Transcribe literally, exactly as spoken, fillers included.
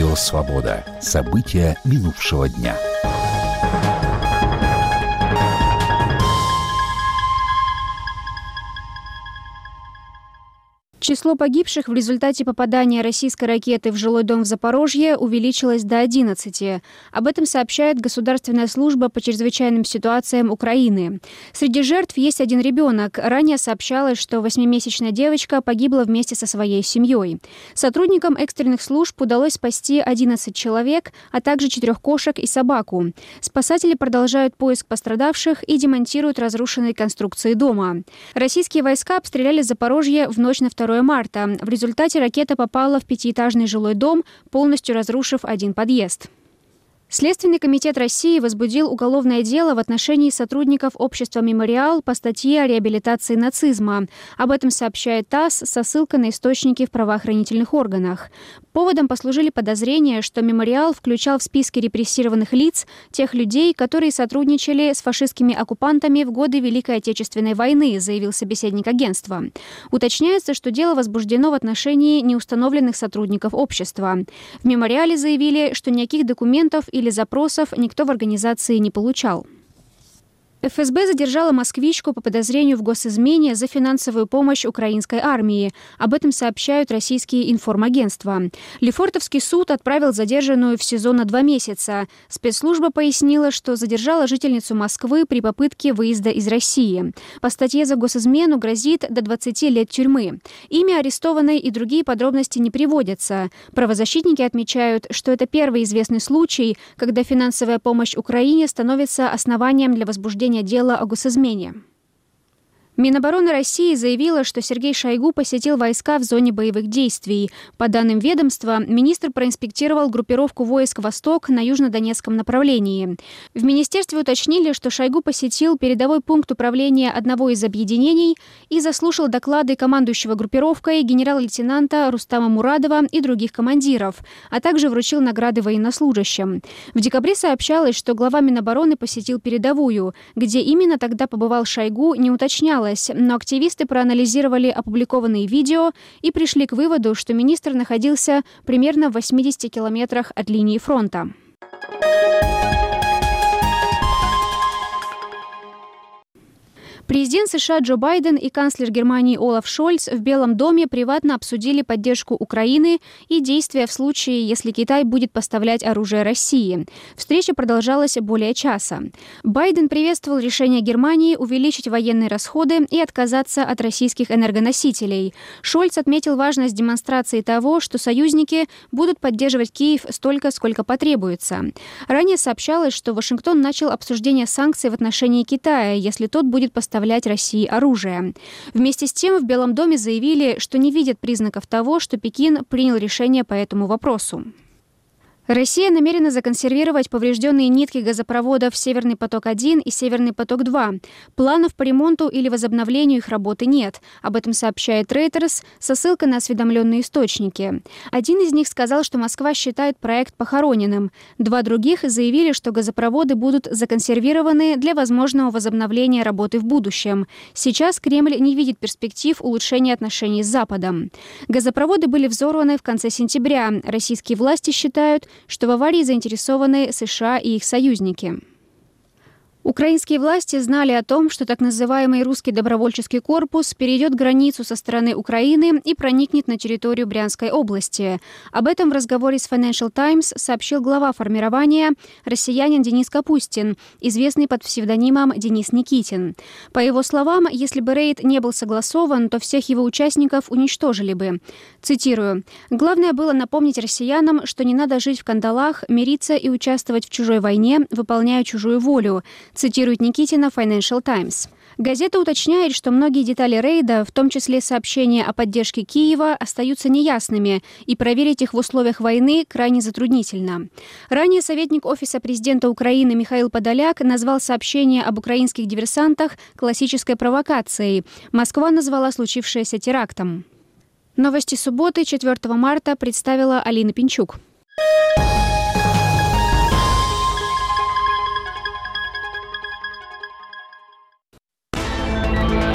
Радио «Свобода». События минувшего дня. Число погибших в результате попадания российской ракеты в жилой дом в Запорожье увеличилось до одиннадцати. Об этом сообщает Государственная служба по чрезвычайным ситуациям Украины. Среди жертв есть один ребенок. Ранее сообщалось, что восьмимесячная девочка погибла вместе со своей семьей. Сотрудникам экстренных служб удалось спасти одиннадцать человек, а также четырех кошек и собаку. Спасатели продолжают поиск пострадавших и демонтируют разрушенные конструкции дома. Российские войска обстреляли Запорожье в ночь на второе марта. В результате ракета попала в пятиэтажный жилой дом, полностью разрушив один подъезд. Следственный комитет России возбудил уголовное дело в отношении сотрудников общества «Мемориал» по статье о реабилитации нацизма. Об этом сообщает ТАСС со ссылкой на источники в правоохранительных органах. Поводом послужили подозрения, что «Мемориал» включал в списки репрессированных лиц тех людей, которые сотрудничали с фашистскими оккупантами в годы Великой Отечественной войны, заявил собеседник агентства. Уточняется, что дело возбуждено в отношении неустановленных сотрудников общества. В «Мемориале» заявили, что никаких документов и или запросов никто в организации не получал. эф эс бэ задержала москвичку по подозрению в госизмене за финансовую помощь украинской армии. Об этом сообщают российские информагентства. Лефортовский суд отправил задержанную в СИЗО на два месяца. Спецслужба пояснила, что задержала жительницу Москвы при попытке выезда из России. По статье за госизмену грозит до двадцати лет тюрьмы. Имя арестованной и другие подробности не приводятся. Правозащитники отмечают, что это первый известный случай, когда финансовая помощь Украине становится основанием для возбуждения дела о госизмене. Минобороны России заявила, что Сергей Шойгу посетил войска в зоне боевых действий. По данным ведомства, министр проинспектировал группировку войск «Восток» на южнодонецком направлении. В министерстве уточнили, что Шойгу посетил передовой пункт управления одного из объединений и заслушал доклады командующего группировкой генерал-лейтенанта Рустама Мурадова и других командиров, а также вручил награды военнослужащим. В декабре сообщалось, что глава Минобороны посетил передовую. Где именно тогда побывал Шойгу, не уточнялось. Но активисты проанализировали опубликованные видео и пришли к выводу, что министр находился примерно в восьмидесяти километрах от линии фронта. Президент США Джо Байден и канцлер Германии Олаф Шольц в Белом доме приватно обсудили поддержку Украины и действия в случае, если Китай будет поставлять оружие России. Встреча продолжалась более часа. Байден приветствовал решение Германии увеличить военные расходы и отказаться от российских энергоносителей. Шольц отметил важность демонстрации того, что союзники будут поддерживать Киев столько, сколько потребуется. Ранее сообщалось, что Вашингтон начал обсуждение санкций в отношении Китая, если тот будет поставлять России оружие. Вместе с тем в Белом доме заявили, что не видят признаков того, что Пекин принял решение по этому вопросу. Россия намерена законсервировать поврежденные нитки газопроводов «Северный поток-один» и «Северный поток-два». Планов по ремонту или возобновлению их работы нет. Об этом сообщает Reuters со ссылкой на осведомленные источники. Один из них сказал, что Москва считает проект похороненным. Два других заявили, что газопроводы будут законсервированы для возможного возобновления работы в будущем. Сейчас Кремль не видит перспектив улучшения отношений с Западом. Газопроводы были взорваны в конце сентября. Российские власти считают, что в аварии заинтересованы США и их союзники. Украинские власти знали о том, что так называемый русский добровольческий корпус перейдет границу со стороны Украины и проникнет на территорию Брянской области. Об этом в разговоре с Financial Times сообщил глава формирования россиянин Денис Капустин, известный под псевдонимом Денис Никитин. По его словам, если бы рейд не был согласован, то всех его участников уничтожили бы. Цитирую: «Главное было напомнить россиянам, что не надо жить в кандалах, мириться и участвовать в чужой войне, выполняя чужую волю», цитирует Никитина Financial Times. Газета уточняет, что многие детали рейда, в том числе сообщения о поддержке Киева, остаются неясными, и проверить их в условиях войны крайне затруднительно. Ранее советник Офиса президента Украины Михаил Подоляк назвал сообщение об украинских диверсантах классической провокацией. Москва назвала случившееся терактом. Новости субботы, четвёртого марта, представила Алина Пинчук.